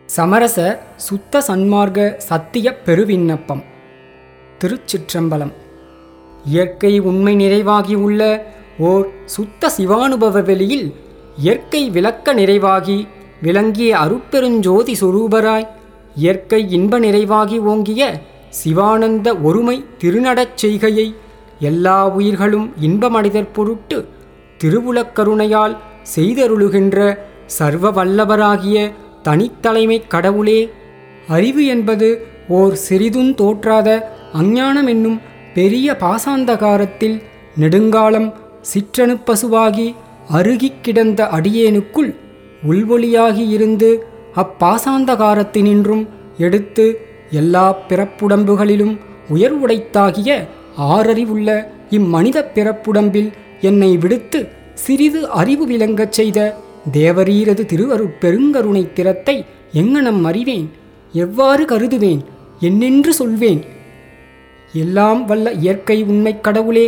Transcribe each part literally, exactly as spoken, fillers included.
சமரச சுத்த சன்மார்க்க சத்திய பெருவிண்ணப்பம். திருச்சிற்றம்பலம். இயற்கை உண்மை நிறைவாகி உள்ள ஓர் சுத்த சிவானுபவ வெளியில் இயற்கை விளக்க நிறைவாகி விளங்கிய அருட்பெருஞ்சோதி சுரூபராய் இயற்கை இன்ப நிறைவாகி ஓங்கிய சிவானந்த ஒருமை திருநடச் செய்கையை எல்லா உயிர்களும் இன்பமடைதற் பொருட்டு திருவுலக்கருணையால் செய்தருளுகின்ற சர்வ வல்லவராகிய தனித்தலைமை கடவுளே. அறிவு என்பது ஓர் சிறிதும் தோற்றாத அஞ்ஞானம் என்னும் பெரிய பாசாந்தகாரத்தில் நெடுங்காலம் சிற்றணு பசுவாகி அருகிக் கிடந்த அடியேனுக்குள் உள்வொளியாகி இருந்து அப்பாசாந்தகாரத்தினின்றும் எடுத்து எல்லா பிறப்புடம்புகளிலும் உயர்வுடைத்தாகிய ஆறறிவுள்ள இம்மனித பிறப்புடம்பில் என்னை விடுத்து சிறிது அறிவு விளங்கச் செய்த தேவரீரது திருவருட் பெருங்கருணை திறத்தை எங்கனம் அறிவேன், எவ்வாறு கருதுவேன், என்னென்று சொல்வேன்? எல்லாம் வல்ல இயற்கை உண்மை கடவுளே,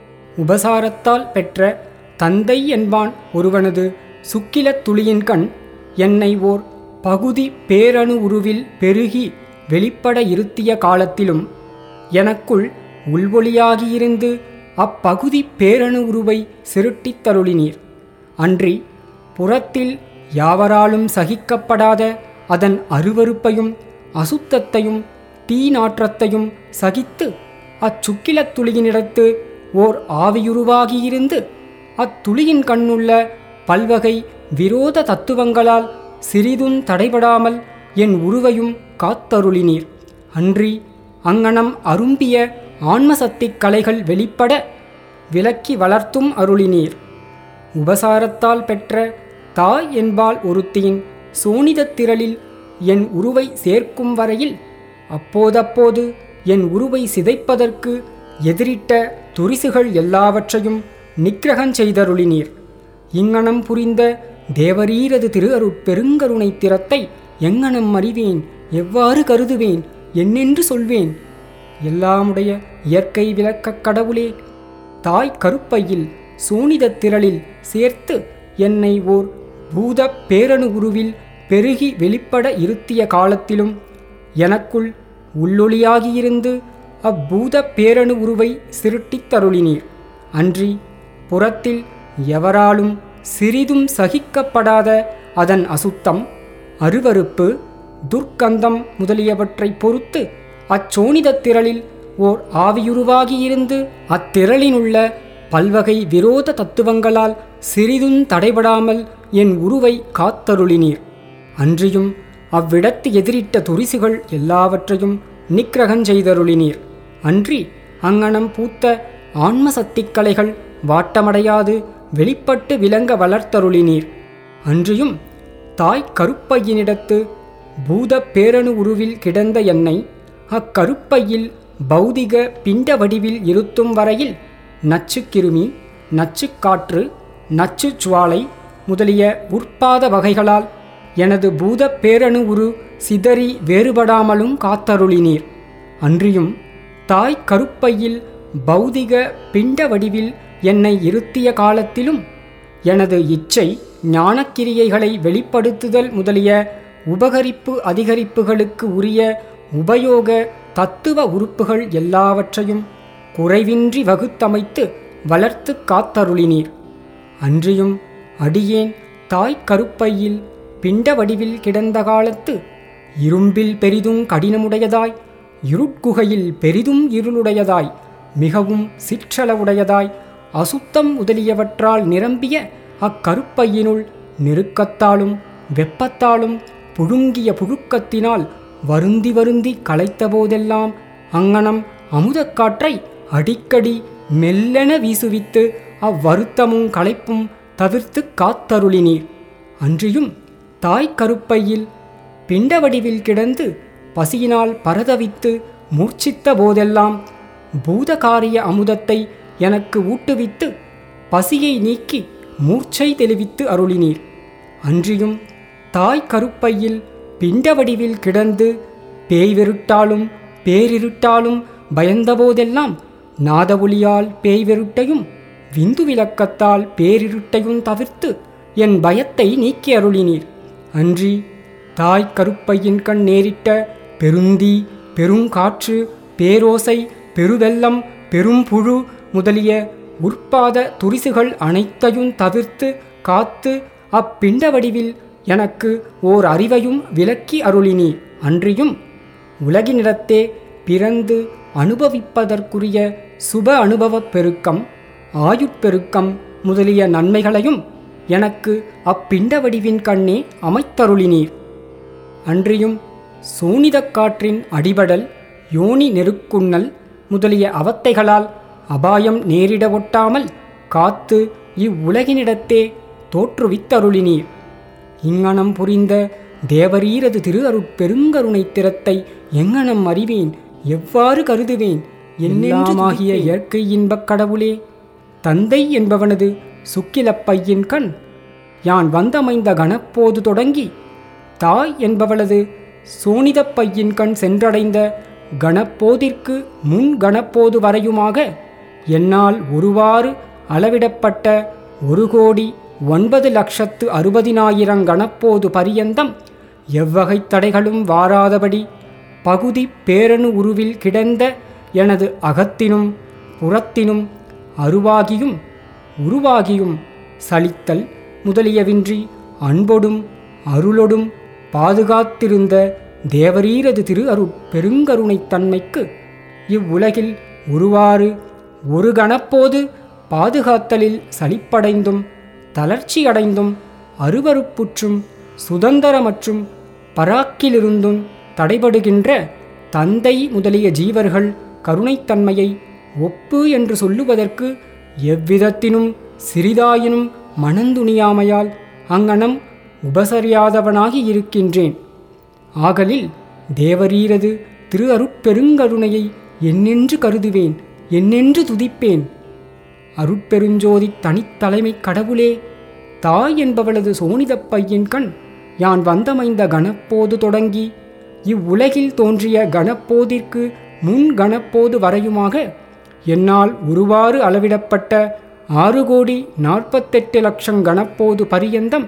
உபசாரத்தால் பெற்ற தந்தை என்பான் ஒருவனது சுக்கிலத் துளியின்கண் என்னை ஓர் பகுதி பேரணு உருவில் பெருகி வெளிப்பட இருத்திய காலத்திலும் எனக்குள் உள்வொளியாகியிருந்து அப்பகுதி பேரணு உருவை சிருட்டித் தருளினீர். அன்றி புறத்தில் யாவராலும் சகிக்கப்படாத அதன் அருவருப்பையும் அசுத்தத்தையும் தீ நாற்றத்தையும் சகித்து அச்சுக்கிலத் துளியினிடத்து ஓர் ஆவியுருவாகியிருந்து அத்துளியின் கண்ணுள்ள பல்வகை விரோத தத்துவங்களால் சிறிதும் தடைபடாமல் என் உருவையும் காத்தருளினீர். அன்றி அங்ஙனம் அரும்பிய ஆன்மசக்திக் கலைகள் வெளிப்பட விலக்கி வளர்த்தும் அருளினீர். உபசாரத்தால் பெற்ற தாய் என்பாள் ஒருத்தியின் சோனிதத் திரளில் என் உருவை சேர்க்கும் வரையில் அப்போதப்போது என் உருவை சிதைப்பதற்கு எதிரிட்ட துரிசுகள் எல்லாவற்றையும் நிக்கிரகஞ் செய்தருளினீர். இங்ஙனம் புரிந்த தேவரீரது திரு அருட் பெருங்கருணை திறத்தை எங்கனம் அறிவேன், எவ்வாறு கருதுவேன், என்னென்று சொல்வேன்? எல்லாமுடைய இயற்கை விளக்கக் கடவுளே, தாய் கருப்பையில் சோனிதத் திரளில் சேர்த்து என்னை ஓர் பூத பேரணு உருவில் பெருகி வெளிப்பட இருத்திய காலத்திலும் எனக்குள் உள்ளொளியாகியிருந்து அப்பூத பேரணு உருவை சிருட்டித் தருளினீர். அன்றி புறத்தில் எவராலும் சிறிதும் சகிக்கப்படாத அதன் அசுத்தம், அருவருப்பு, துர்க்கந்தம் முதலியவற்றை பொறுத்து அச்சோனிதத் திரளில் ஓர் ஆவியுருவாகியிருந்து அத்திரளினுள்ள பல்வகை விரோத தத்துவங்களால் சிறிதும் தடைபடாமல் என் உருவை காத்தருளினீர். அன்றியும் அவ்விடத்து எதிரிட்ட துரிசுகள் எல்லாவற்றையும் நிக்கிரகஞ் செய்தருளினீர். அன்றி அங்ஙனம் பூத்த ஆன்மசக்திக் கலைகள் வாட்டமடையாது வெளிப்பட்டு விளங்க வளர்த்தருளினீர். அன்றியும் தாய் கருப்பையினிடத்து பூத பேரணு உருவில் கிடந்த என்னை அக்கருப்பையில் பௌதிக பிண்ட வடிவில் இருத்தும் வரையில் நச்சுக்கிருமி, நச்சுக்காற்று, நச்சு சுவாலை முதலிய உற்பாத வகைகளால் எனது பூத பேரணு உரு சிதறி வேறுபடாமலும் காத்தருளினீர். அன்றியும் தாய் கருப்பையில் பௌதிக பிண்ட வடிவில் என்னை இருத்திய காலத்திலும் எனது இச்சை ஞானக்கிரியைகளை வெளிப்படுத்துதல் முதலிய உபகரிப்பு அதிகரிப்புகளுக்கு உரிய உபயோக தத்துவ உறுப்புகள் எல்லாவற்றையும் குறைவின்றி வகுத்தமைத்து வளர்த்து காத்தருளினீர். அன்றியும் அடியேன் தாய் கருப்பையில் பிண்ட வடிவில் கிடந்த காலத்து இரும்பில் பெரிதும் கடினமுடையதாய், இருட்குகையில் பெரிதும் இருளுடையதாய், மிகவும் சிற்றளவுடையதாய், அசுத்தம் முதலியவற்றால் நிரம்பிய அக்கருப்பையினுள் நெருக்கத்தாலும் வெப்பத்தாலும் புழுங்கிய புழுக்கத்தினால் வருந்தி வருந்தி களைத்த போதெல்லாம் அங்ஙனம் அமுதக்காற்றை அடிக்கடி மெல்லென வீசுவித்து அவ்வருத்தமும் களைப்பும் தவிர்த்து காத்தருளினீர். அன்றியும் தாய் கருப்பையில் பிண்ட வடிவில் கிடந்து பசியினால் பரதவித்து மூர்ச்சித்த போதெல்லாம் பூதகாரிய அமுதத்தை எனக்கு ஊட்டுவித்து பசியை நீக்கி மூர்ச்சை தெளிவித்து அருளினீர். அன்றியும் தாய் கருப்பையில் பிண்ட வடிவில் கிடந்து பேய்வெருட்டாலும் பேரிருட்டாலும் பயந்தபோதெல்லாம் நாத ஒளியால் பேய்வெருட்டையும் விந்து விளக்கத்தால் பேரிருட்டையும் தவிர்த்து என் பயத்தை நீக்கி அருளினீர். அன்றி தாய் கருப்பையின் கண் நேரிட்ட பெருந்தீ, பெருங்காற்று, பேரோசை, பெருவெள்ளம், பெரும்புழு முதலிய உற்பாத துரிசுகள் அனைத்தையும் தவிர்த்து காத்து அப்பிண்ட வடிவில் எனக்கு ஓர் அறிவையும் விலக்கி அருளினீர். அன்றியும் உலகினிடத்தே பிறந்து அனுபவிப்பதற்குரிய சுப அனுபவப் பெருக்கம், ஆயுட்பெருக்கம் முதலிய நன்மைகளையும் எனக்கு அப்பிண்ட வடிவின் கண்ணே அமைத்தருளினீர். அன்றியும் சோனிதக் காற்றின் அடிபடல், யோனி நெருக்குண்ணல் முதலிய அவத்தைகளால் அபாயம் நேரிட ஒட்டாமல் காத்து இவ்வுலகினிடத்தே தோற்றுவித்தருளினீர். இங்ஙனம் புரிந்த தேவரீரது திரு அருட்பெருங்கருணை திறத்தை எங்ஙனம் அறிவேன், எவ்வாறு கருதுவேன்? எல்லாமாகிய இயற்கை இன்பக் கடவுளே, தந்தை என்பவனது சுக்கிலப்பையின் கண் யான் வந்தமைந்த கணப்போது தொடங்கி, தாய் என்பவளது சோனிதப்பையின் கண் சென்றடைந்த கணப்போதிற்கு முன் கணப்போது வரையுமாக என்னால் ஒருவாறு அளவிடப்பட்ட ஒரு கோடி ஒன்பது லட்சத்து அறுபதினாயிரம் கணப்போது பரியந்தம் எவ்வகை தடைகளும் வாராதபடி பகுதி பேரணு உருவில் கிடந்த எனது அகத்தினும் புறத்தினும் அருவாகியும் உருவாகியும் சலித்தல் முதலியவின்றி அன்பொடும் அருளொடும் பாதுகாத்திருந்த தேவரீரது திரு அருட் பெருங்கருணைத் தன்மைக்கு இவ்வுலகில் ஒருவாறு ஒரு கணப்போது பாதுகாத்தலில் சலிப்படைந்தும் தளர்ச்சியடைந்தும் அருவருப்புற்றும் சுதந்திரமற்றும் பராக்கிலிருந்தும் தடைபடுகின்ற தந்தை முதலிய ஜீவர்கள் கருணைத்தன்மையை ஒப்பு என்று சொல்லுவதற்கு எவ்விதத்தினும் சிறிதாயினும் மனந்துணியாமையால் அங்ஙனம் உபசரியாதவனாகி இருக்கின்றேன். ஆகலில் தேவரீரது திரு அருட்பெருங்கருணையை என்னென்று கருதுவேன், என்னென்று துதிப்பேன்? அருட்பெருஞ்சோதி தனித்தலைமை கடவுளே, தாய் என்பவளது சோனிதப்பையின் கண் யான் வந்தமைந்த கணப்போது தொடங்கி இவ்வுலகில் தோன்றிய கணப்போதிற்கு முன் கணப்போது வரையுமாக என்னால் ஒருவாறு அளவிடப்பட்ட ஆறு கோடி நாற்பத்தெட்டு லட்சம் கணப்போது பரியந்தம்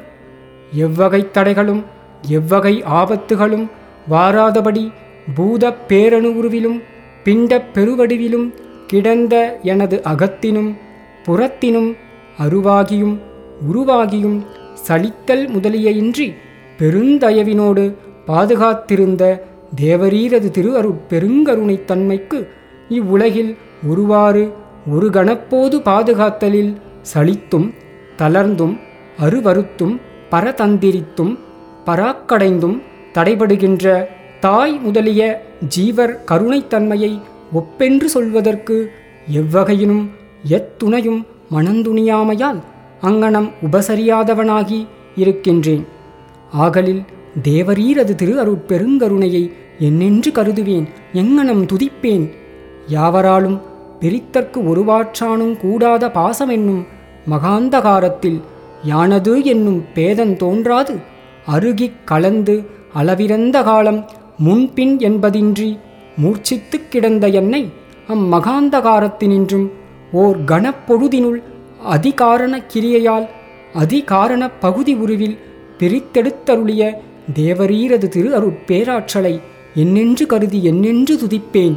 எவ்வகை தடைகளும் எவ்வகை ஆபத்துகளும் வாராதபடி பூத பேரணு உருவிலும் பிண்ட பெருவடிவிலும் கிடந்த எனது அகத்தினும் புறத்தினும் அருவாகியும் உருவாகியும் சலித்தல் முதலிய இன்றி பெருந்தயவினோடு பாதுகாத்திருந்த தேவரீரது திரு அருட் பெருங்கருணைத் தன்மைக்கு இவ்வுலகில் ஒருவாறு ஒரு கணப்போது பாதுகாத்தலில் சலித்தும் தளர்ந்தும் அருவருத்தும் பரதந்திரித்தும் பராக்கடைந்தும் தடைபடுகின்ற தாய் முதலிய ஜீவர் கருணைத்தன்மையை ஒப்பென்று சொல்வதற்கு எவ்வகையினும் எத்துணையும் மனந்துணியாமையால் அங்ஙனம் உபசரியாதவனாகி இருக்கின்றேன். ஆகலில் தேவரீரது திரு அருட்பெருங்கருணையை என்னென்று கருதுவேன், எங்ஙனம் துதிப்பேன்? யாவராலும் பிரித்தற்கு ஒருவாற்றானும் கூடாத பாசமென்னும் மகாந்தகாரத்தில் யானது என்னும் பேதன் தோன்றாது அருகிக் கலந்து அளவிறந்த காலம் முன்பின் என்பதின்றி மூர்ச்சித்துக் கிடந்த என்னை அம்மகாந்தகாரத்தினின்றும் ஓர் கணப்பொழுதினுள் அதிகாரண கிரியையால் அதிகாரண பகுதி உருவில் பிரித்தெடுத்தருளிய தேவரீரது திரு அருட்பேராற்றலை என்னென்று கருதி என்னென்று துதிப்பேன்?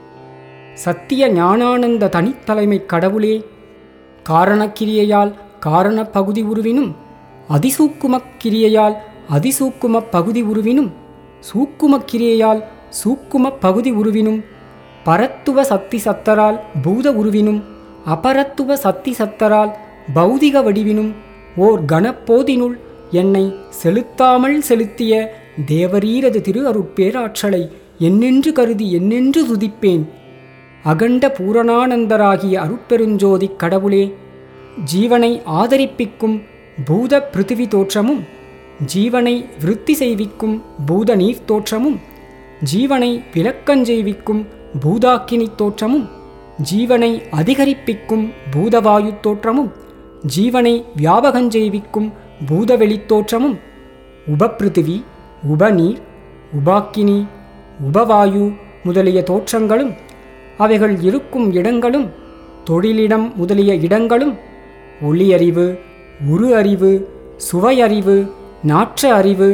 சத்திய ஞானானந்த தனித்தலைமை கடவுளே, காரணக்கிரியையால் காரண பகுதி உருவினும் அதிசூக்குமக் கிரியையால் அதிசூக்கும பகுதி உருவினும் சூக்குமக் கிரியையால் சூக்கும பகுதி உருவினும் பரத்துவ சக்தி சத்தரால் பூத உருவினும் அபரத்துவ சக்தி சத்தரால் பௌதிக வடிவினும் ஓர் கணப்போதினுள் என்னை செலுத்தாமல் செலுத்திய தேவரீரது திரு அருட்பேராற்றலை என்னென்று கருதி என்னென்று துதிப்பேன்? அகண்ட பூரணானந்தராகிய அருட்பெருஞ்சோதி கடவுளே, ஜீவனை ஆதரிப்பிக்கும் பூத பிருத்திவி தோற்றமும் ஜீவனை விருத்தி செய்விக்கும் பூத நீர் தோற்றமும் ஜீவனை விளக்கஞ்செய்விக்கும் பூதாக்கினி தோற்றமும் ஜீவனை அதிகரிப்பிக்கும் பூதவாயு தோற்றமும் ஜீவனை வியாபகஞ்செய்விக்கும் பூதவெளித் தோற்றமும் உபபிருத்திவி உபநீர் உபாக்கினி உபவாயு முதலிய தோற்றங்களும் அவைகள் இருக்கும் இடங்களும் தொழிலிடம் முதலிய இடங்களும் ஒளியறிவு உரு அறிவு சுவையறிவு நாற்ற அறிவு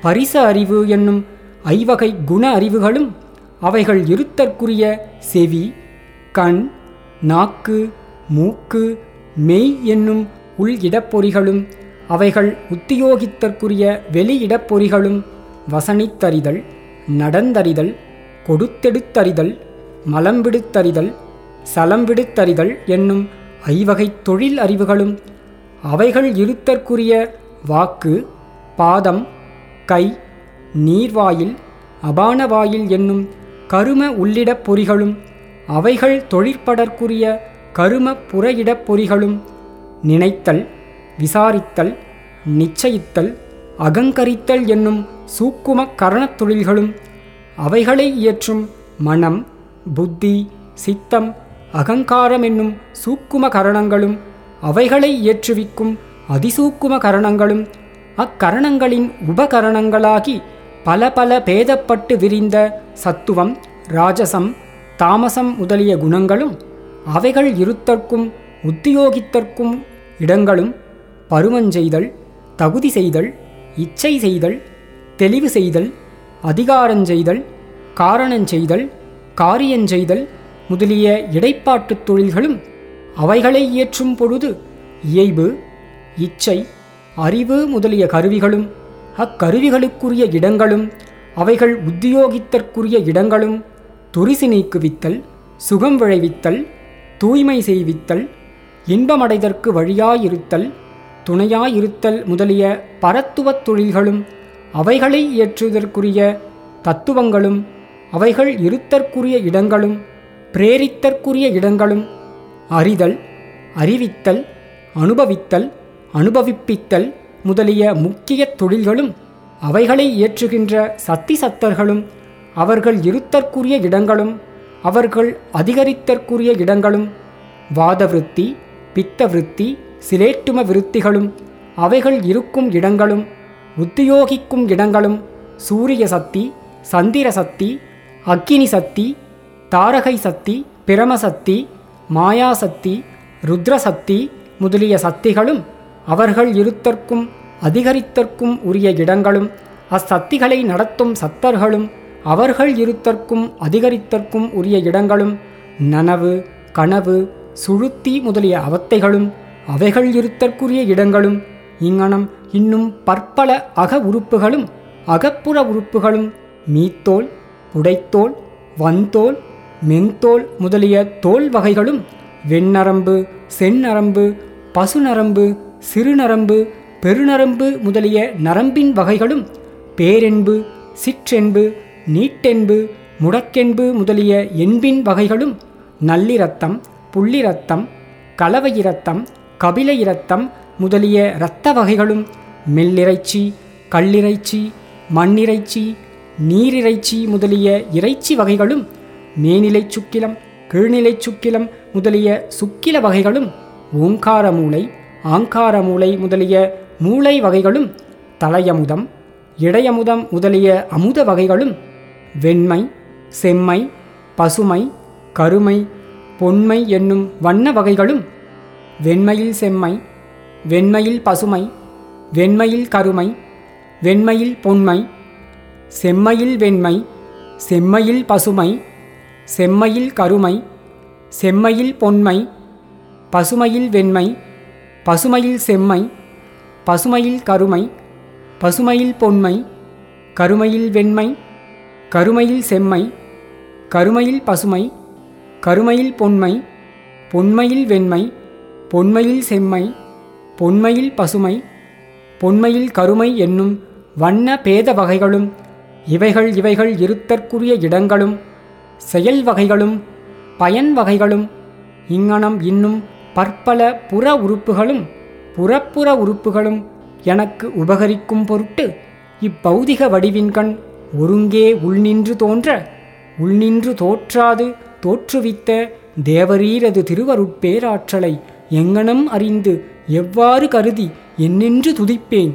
பரிச அறிவு என்னும் ஐவகை குண அறிவுகளும் அவைகள் இருத்தற்குரிய செவி, கண், நாக்கு, மூக்கு, மெய் என்னும் உள் இடப்பொறிகளும் அவைகள் உத்தியோகித்தற்குரிய வெளி இடப்பொறிகளும் வசனித்தறிதல், நடந்தறிதல், கொடுத்தெடுத்தறிதல், மலம்பிடுத்தறிதல், சலம்பிடுத்தறிதல் என்னும் ஐவகை தொழில் அறிவுகளும் அவைகள் இருத்தற்குரிய வாக்கு, பாதம், கை, நீர்வாயில், அபானவாயில் என்னும் கரும உள்ளிடப் பொறிகளும் அவைகள் தொழிற்படற்குரிய கரும புற பொறிகளும் நினைத்தல், விசாரித்தல், நிச்சயித்தல், அகங்கரித்தல் என்னும் சூக்கும கரணத் தொழில்களும் அவைகளை இயற்றும் மனம், புத்தி, சித்தம், அகங்காரம் என்னும் சூக்கும கரணங்களும் அவைகளை இயற்றுவிக்கும் அதிசூக்கும கரணங்களும் அக்கரணங்களின் உபகரணங்களாகி பல பல பேதப்பட்டு விரிந்த சத்துவம், ராஜசம், தாமசம் முதலிய குணங்களும் அவைகள் இருத்தற்கும் உத்தியோகித்தற்கும் இடங்களும் பருவஞ்செய்தல், தகுதி செய்தல், இச்சை செய்தல், தெளிவு செய்தல், அதிகாரஞ்செய்தல், காரணஞ்செய்தல், காரியஞ்செய்தல் முதலிய இடைப்பாட்டுத் தொழில்களும் அவைகளை இயற்றும் பொழுது இயைபு, இச்சை, அறிவு முதலிய கருவிகளும் அக்கருவிகளுக்குரிய இடங்களும் அவைகள் உத்தியோகித்தற்குரிய இடங்களும் துரிசு நீக்குவித்தல், சுகம் விளைவித்தல், தூய்மை செய்வித்தல், இன்பமடைதற்கு வழியாயிருத்தல், துணையாயிருத்தல் முதலிய பரத்துவத் தொழில்களும் அவைகளை இயற்றுவதற்குரிய தத்துவங்களும் அவைகள் இருத்தற்குரிய இடங்களும் பிரேரித்தற்குரிய இடங்களும் அறிதல், அறிவித்தல், அனுபவித்தல், அனுபவிப்பித்தல் முதலிய முக்கிய தொழில்களும் அவைகளை இயற்றுகின்ற சத்தி சத்தர்களும் அவர்கள் இருத்தற்குரிய இடங்களும் அவர்கள் அதிகரித்தற்குரிய இடங்களும் வாதவிருத்தி, பித்தவிருத்தி, சிலேட்டும விருத்திகளும் அவைகள் இருக்கும் இடங்களும் உத்தியோகிக்கும் இடங்களும் சூரிய சக்தி, சந்திர சக்தி, அக்கினி சக்தி, தாரகை சக்தி, பிரமசக்தி, மாயாசக்தி, ருத்ரசக்தி முதலிய சக்திகளும் அவர்கள் இருத்தற்கும் அதிகரித்தற்கும் உரிய இடங்களும் அச்சக்திகளை நடத்தும் சத்தர்களும் அவர்கள் இருத்தற்கும் அதிகரித்தற்கும் உரிய இடங்களும் நனவு, கனவு, சுழுத்தி முதலிய அவத்தைகளும் அவைகள் இருத்தற்குரிய இடங்களும் இங்ஙனம் இன்னும் பற்பல அக உறுப்புகளும் அகப்புற உறுப்புகளும் மீத்தோல், புடைத்தோல், வன்தோல், மென்தோல் முதலிய தோல் வகைகளும் வெண்ணரம்பு, செந்நரம்பு, பசுநரம்பு, சிறுநரம்பு, பெருநரம்பு முதலிய நரம்பின் வகைகளும் பேரென்பு, சிற்றென்பு, நீட்டென்பு, முடக்கென்பு முதலிய என்பின் வகைகளும் நல்லிரத்தம், புள்ளிரத்தம், கலவை இரத்தம், கபில இரத்தம் முதலிய இரத்த வகைகளும் மெல்லிறைச்சி, கல்லிறைச்சி, மண்ணிறைச்சி, நீரிறைச்சி முதலிய இறைச்சி வகைகளும் மேனிலை சுக்கிலம், கீழ்நிலை சுக்கிலம் முதலிய சுக்கில வகைகளும் ஓங்கார மூளை, ஆங்கார மூளை முதலிய மூளை வகைகளும் தலையமுதம், இடையமுதம் முதலிய அமுத வகைகளும் வெண்மை, செம்மை, பசுமை, கருமை, பொன்மை என்னும் வண்ண வகைகளும் வெண்மையில் செம்மை, வெண்மையில் பசுமை, வெண்மையில் கருமை, வெண்மையில் பொன்மை, செம்மையில் வெண்மை, செம்மையில் பசுமை, செம்மையில் கருமை, செம்மையில் பொன்மை, பசுமையில் வெண்மை, பசுமையில் செம்மை, பசுமையில் கருமை, பசுமையில் பொன்மை, கருமையில் வெண்மை, கருமையில் செம்மை, கருமையில் பசுமை, கருமையில் பொன்மை, பொன்மையில் வெண்மை, பொன்மையில் செம்மை, பொன்மையில் பசுமை, பொன்மையில் கருமை என்னும் வண்ண பேத வகைகளும் இவைகள் இவைகள் இருத்தற்குரிய இடங்களும் செயல் வகைகளும் பயன் வகைகளும் இங்ஙனம் இன்னும் பற்பல புற உறுப்புகளும் புறப்புற உறுப்புகளும் எனக்கு உபகரிக்கும் பொருட்டு இப்பௌதிக வடிவின்கண் ஒருங்கே உள்நின்று தோன்ற உள்நின்று தோற்றாது தோற்றுவித்த தேவரீரது திருவருட்பேராற்றலை எங்கனம் அறிந்து எவ்வாறு கருதி என்னென்று துதிப்பேன்.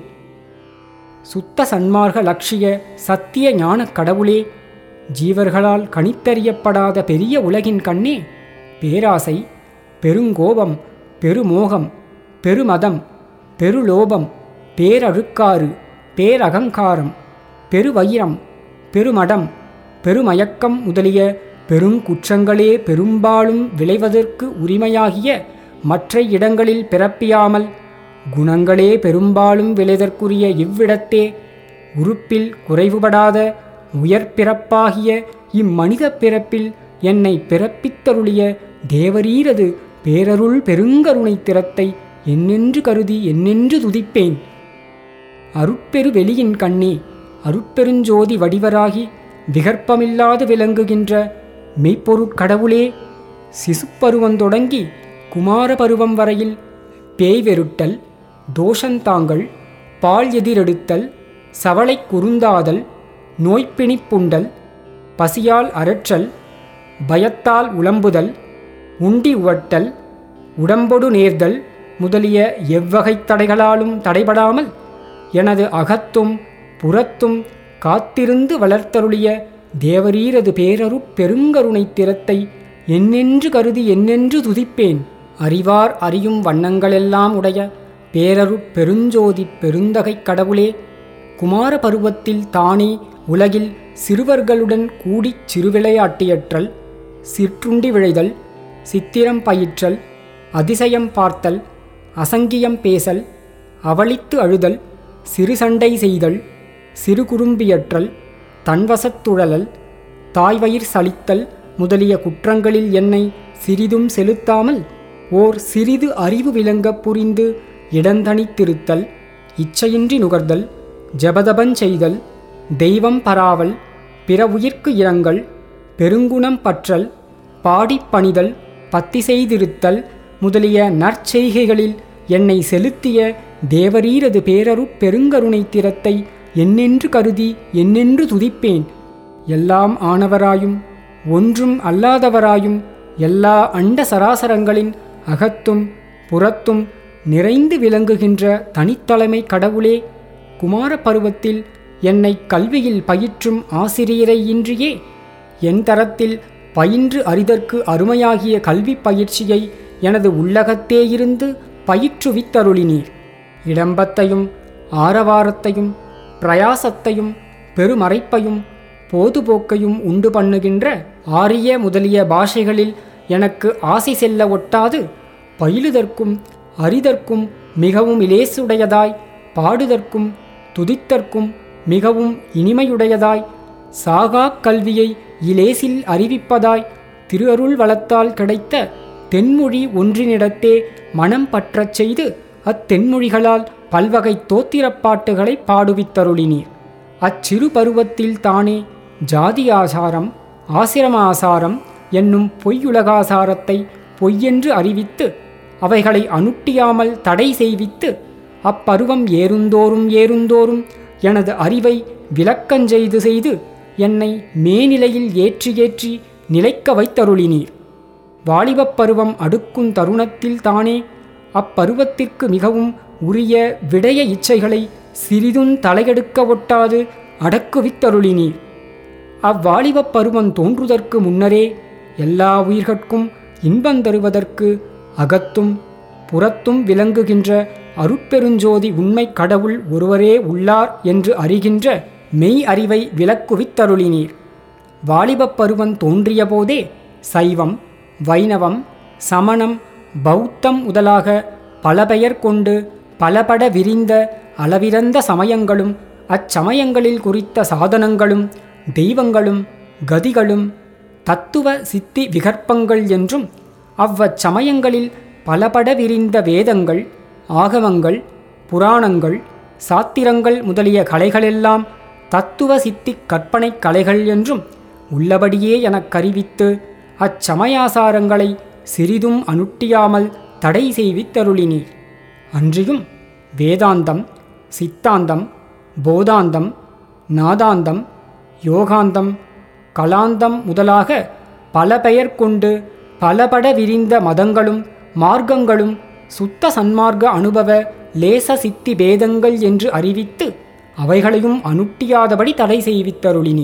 சுத்த சன்மார்க்க லட்சிய சத்திய ஞானக் கடவுளே, ஜீவர்களால் கணித்தறியப்படாத பெரிய உலகின் கண்ணே, பேராசை, பெருங்கோபம், பெருமோகம், பெருமதம், பெருலோபம், பேரழுக்காறு, பேரகங்காரம், பெருவயிரம், பெருமடம், பெருமயக்கம் முதலிய பெருங்குற்றங்களே பெரும்பாலும் விளைவதற்கு உரிமையாகிய மற்ற இடங்களில் பிறப்பியாமல் குணங்களே பெரும்பாலும் விளைதற்குரிய இவ்விடத்தே உறுப்பில் குறைவுபடாத உயர்பிறப்பாகிய இம்மனித பிறப்பில் என்னை பிறப்பித்தருளிய தேவரீரது பேரருள் பெருங்கருணை திறத்தை என்னென்று கருதி என்னென்று துதிப்பேன். அருட்பெரு வெளியின் கண்ணே, அருட்பெருஞ்சோதி வடிவராகி விகற்பமில்லாது விளங்குகின்ற மெய்ப்பொருட்கடவுளே, சிசுப்பருவந்தொடங்கி குமார பருவம் வரையில் பேய் வெருட்டல், தோஷந்தாங்கள், பால் எதிரெடுத்தல், சவளை குறுந்தாதல், நோய்ப்பிணிப்புண்டல், பசியால் அரற்றல், பயத்தால் உளம்புதல், உண்டி உவட்டல், உடம்பொடு நேர்தல் முதலிய எவ்வகைத் தடைகளாலும் தடைபடாமல் எனது அகத்தும் புறத்தும் காத்திருந்து வளர்த்தருளிய தேவரீரது பேரருட் பெருங்கருணை திறத்தை என்னென்று கருதி என்னென்று துதிப்பேன். அறிவார் அறியும் வண்ணங்களெல்லாம் உடைய பேரருட் பெருஞ்சோதி பெருந்தகைக் கடவுளே, குமார பருவத்தில் தானே உலகில் சிறுவர்களுடன் கூடிச் சிறுவிளையாட்டியற்றல், சிற்றுண்டி விழைதல், சித்திரம் பயிற்றல், அதிசயம் பார்த்தல், அசங்கியம் பேசல், அவளித்து அழுதல், சிறு சண்டை செய்தல், சிறு குறும்பியற்றல், தன்வசத்துழலல், தாய்வயிர் சலித்தல் முதலிய குற்றங்களில் என்னை சிறிதும் செலுத்தாமல் ஓர் சிறிது அறிவு விளங்கப் புரிந்து இடந்தனித்திருத்தல், இச்சையின்றி நுகர்தல், ஜபதபஞ் செய்தல், தெய்வம் பராவல், பிற உயிர்க்கு இரங்கல், பெருங்குணம் பற்றல், பாடிப் பணிதல், பத்தி செய்திருத்தல் முதலிய நற்செய்கைகளில் என்னை செலுத்திய தேவரீரது பேரருட் பெருங்கருணை திறத்தை என்னென்று கருதி என்னென்று துதிப்பேன். எல்லாம் ஆனவராயும் ஒன்றும் அல்லாதவராயும் எல்லா அண்ட சராசரங்களின் அகத்தும் புறத்தும் நிறைந்து விளங்குகின்ற தனித்தலைமை கடவுளே, குமார பருவத்தில் என்னை கல்வியில் பயிற்றும் ஆசிரியரை இன்றியே என் தரத்தில் பயின்று அறிதற்கு அருமையாகிய கல்வி பயிற்சியை எனது உள்ளகத்தேயிருந்து பயிற்றுவித்தருளினீர். இடம்பத்தையும் ஆரவாரத்தையும் பிரயாசத்தையும் பெருமறைப்பையும் போதுபோக்கையும் உண்டு பண்ணுகின்ற ஆரிய முதலிய பாஷைகளில் எனக்கு ஆசி செல்ல ஒட்டாது பயிலுதற்கும் அறிதற்கும் மிகவும் இலேசுடையதாய், பாடுதற்கும் துதித்தற்கும் மிகவும் இனிமையுடையதாய், சாகா கல்வியை இலேசில் அறிவிப்பதாய் திரு அருள் வளத்தால் கிடைத்த தென்மொழி ஒன்றினிடத்தே மனம் பற்றச் செய்து அத்தென்மொழிகளால் பல்வகை தோத்திரப்பாட்டுகளை பாடுவித்தருளினீர். அச்சிறு பருவத்தில் தானே ஜாதி ஆசாரம், ஆசிரம ஆசாரம் என்னும் பொய்யுலகாசாரத்தை பொய்யென்று அறிவித்து அவைகளை அனுட்டியாமல் தடை செய்வித்து அப்பருவம் ஏறுந்தோறும் ஏறுந்தோறும் எனது அறிவை விளக்கஞ்செய்து செய்து என்னை மேநிலையில் ஏற்றி ஏற்றி நிலைக்க வைத்தருளினீர். வாலிபப் பருவம் அடுக்கும் தருணத்தில் தானே அப்பருவத்திற்கு மிகவும் உரிய விடய இச்சைகளை சிறிதும் தலையெடுக்க ஒட்டாது அடக்குவித்தருளினீர். அவ்வாலிபப் பருவம் தோன்றுதற்கு முன்னரே எல்லா உயிர்கட்கும் இன்பந்தருவதற்கு அகத்தும் புறத்தும் விளங்குகின்ற அருட்பெருஞ்சோதி உண்மை கடவுள் ஒருவரே உள்ளார் என்று அறிகின்ற மெய் அறிவை விளக்குவித்தருளினீர். வாலிபப் பருவம் தோன்றிய போதே சைவம், வைணவம், சமணம், பௌத்தம் முதலாக பல பெயர் கொண்டு பலபட விரிந்த அளவிறந்த சமயங்களும் அச்சமயங்களில் குறித்த சாதனங்களும் தெய்வங்களும் கதிகளும் தத்துவ சித்தி விகற்பங்கள் என்றும் அவ்வச்சமயங்களில் பலபட விரிந்த வேதங்கள், ஆகமங்கள், புராணங்கள், சாத்திரங்கள் முதலிய கலைகளெல்லாம் தத்துவ சித்தி கற்பனை கலைகள் என்றும் உள்ளபடியே எனக் கறிவித்து அச்சமயாசாரங்களை சிறிதும் அனுட்டியாமல் தடை செய்வித்தருளினீர். அன்றியும் வேதாந்தம், சித்தாந்தம், போதாந்தம், நாதாந்தம், யோகாந்தம், கலாந்தம் முதலாக பல பெயர் கொண்டு பலபட விரிந்த மதங்களும் மார்க்கங்களும் சுத்த சன்மார்க்க அனுபவ லேச சித்தி பேதங்கள் என்று அறிவித்து அவைகளையும் அனுட்டியாதபடி தடை செய்வித்தருளினி.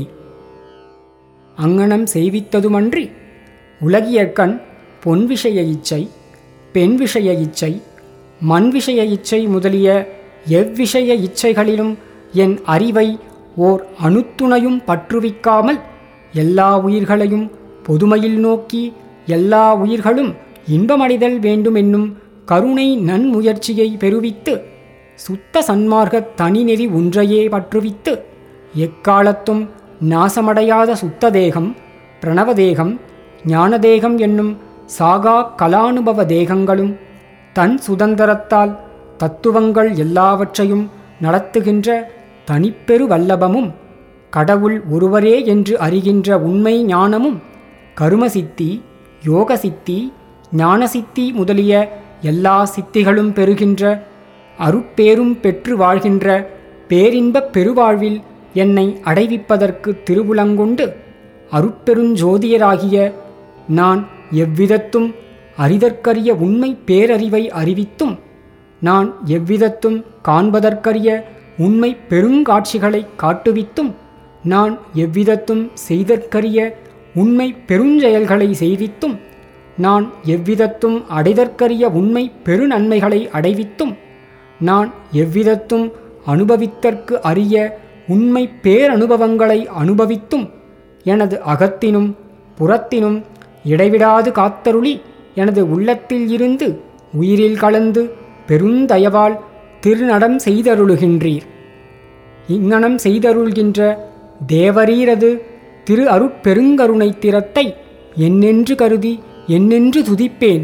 அங்ஙனம் செய்வித்ததுமன்றி உலகியற்கண் பொன் விஷய இச்சை, பெண் விஷய இச்சை, மண் விஷய இச்சை முதலிய எவ்விஷய இச்சைகளிலும் என் அறிவை ஓர் அணுத்துணையும் பற்றுவிக்காமல் எல்லா உயிர்களையும் பொதுமையில் நோக்கி எல்லா உயிர்களும் இன்பமடைதல் வேண்டுமென்னும் கருணை நன்முயற்சியை பெறுவித்து சுத்த சன்மார்க்கத் தனிநெறி ஒன்றையே பற்றுவித்து எக்காலத்தும் நாசமடையாத சுத்த தேகம், பிரணவதேகம், ஞானதேகம் என்னும் சாகா கலானுபவ தேகங்களும் தன் சுதந்திரத்தால் தத்துவங்கள் எல்லாவற்றையும் நடத்துகின்ற தனிப்பெரு வல்லபமும் கடவுள் ஒருவரே என்று அறிகின்ற உண்மை ஞானமும் கருமசித்தி, யோகசித்தி, ஞானசித்தி முதலிய எல்லா சித்திகளும் பெறுகின்ற அருட்பேரும் பெற்று வாழ்கின்ற பேரின்பப் பெருவாழ்வில் என்னை அடைவிப்பதற்கு திருவுளங்கொண்டு அருட்பெருஞ்சோதியராகிய நான் எவ்விதத்தும் அறிதற்கரிய உண்மை பேரறிவை அறிவித்தும் நான் எவ்விதத்தும் காண்பதற்கரிய உண்மை பெருங்காட்சிகளை காட்டுவித்தும் நான் எவ்விதத்தும் செய்தற்கரிய உண்மை பெருஞ்செயல்களை செய்வித்தும் நான் எவ்விதத்தும் அடைதற்கரிய உண்மை பெருநன்மைகளை அடைவித்தும் நான் எவ்விதத்தும் அனுபவித்தற்கு அரிய உண்மை பேரனுபவங்களை அனுபவித்தும் எனது அகத்தினும் புறத்தினும் இடைவிடாது காத்தருளி எனது உள்ளத்தில் இருந்து உயிரில் கலந்து பெருந்தயவால் திருநடம் செய்தருளுகின்றீர். இங்ஙனம் செய்தருள்கின்ற தேவரீரது திரு அருட்பெருங்கருணை திறத்தை என்னென்று கருதி என்னென்று துதிப்பேன்.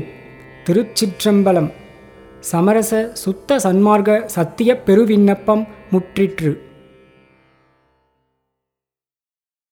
திருச்சிற்றம்பலம். சமரச சுத்த சன்மார்க்க சத்திய பெருவிண்ணப்பம் முற்றிற்று.